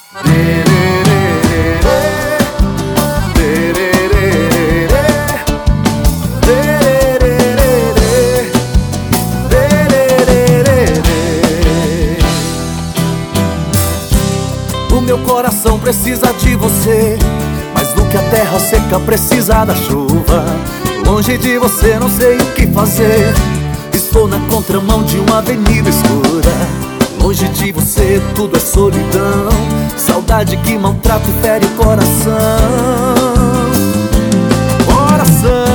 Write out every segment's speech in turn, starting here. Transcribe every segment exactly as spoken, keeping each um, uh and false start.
O meu coração precisa de você, mais do que a terra seca precisa da chuva. Longe de você não sei o que fazer, estou na contramão de uma avenida escura. Longe de você tudo é solidão, saudade que maltrata e fere o coração. Coração,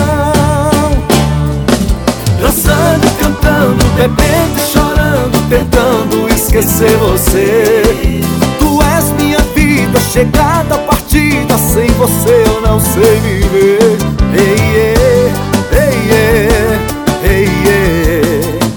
dançando e cantando, bebendo e chorando, tentando esquecer você. Tu és minha vida, chegada, partida, sem você eu não sei viver. Ei, ei, ei, ei, ei, ei.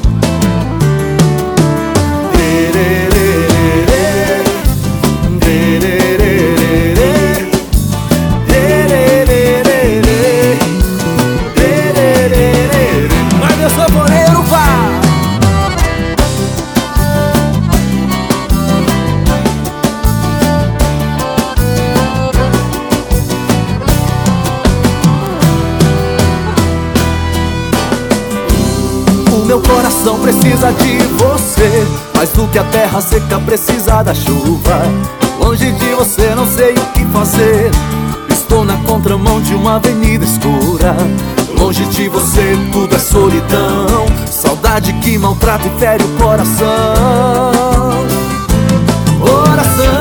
Vai, meu sanfoneiro, vai! Meu coração precisa de você, mais do que a terra seca precisa da chuva. Longe de você não sei o que fazer, estou na contramão de uma avenida escura. Longe de você tudo é solidão, saudade que maltrata e fere o coração. Coração,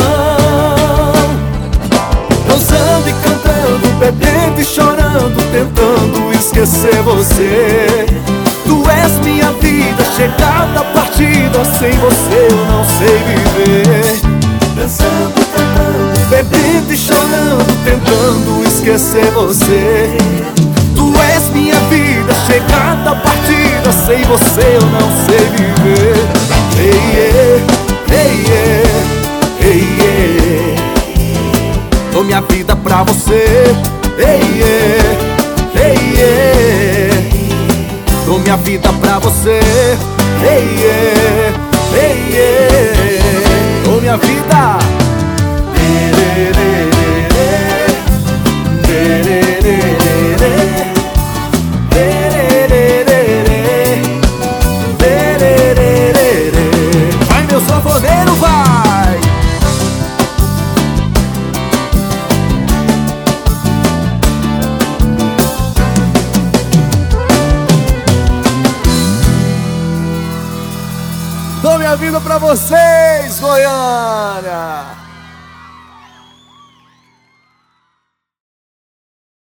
dançando e cantando, bebendo e chorando, tentando esquecer você. Tu és minha vida, chegada, partida, sem você eu não sei viver. Dançando, cantando, bebendo e chorando, tentando esquecer você. Tu és minha vida, chegada, partida, sem você eu não sei viver. Ei, ei, ei, ei, ei. Dou minha vida pra você. Ei, ei, ei, ei. Dou minha vida pra você. Ei, ei, ei, ei. Dou minha vida. Vai, meu sanfoneiro, vai! Dou minha vida pra vocês, Goiânia!